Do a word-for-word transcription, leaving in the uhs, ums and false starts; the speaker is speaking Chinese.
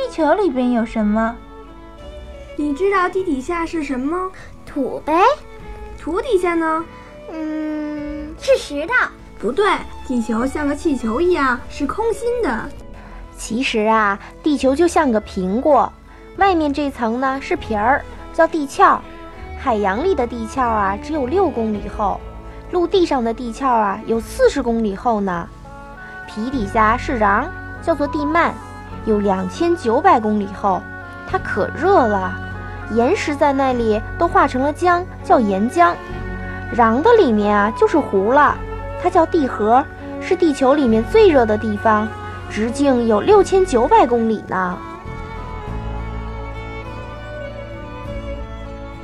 球里边有什么？ 你知道地底下是什么？ 土呗。 土底下呢？ 嗯，是石头。 不对，地球像个气球一样是空心的。 其实啊，地球就像个苹果，外面这层呢是皮儿，叫地壳。海洋里的地壳啊只有六公里厚，陆地上的地壳啊有四十公里厚呢。皮底下是瓤，叫做地幔，有两千九百公里厚，它可热了，岩石在那里都化成了浆，叫岩浆。瓤的里面啊就是湖了，它叫地核，是地球里面最热的地方，直径有六千九百公里呢。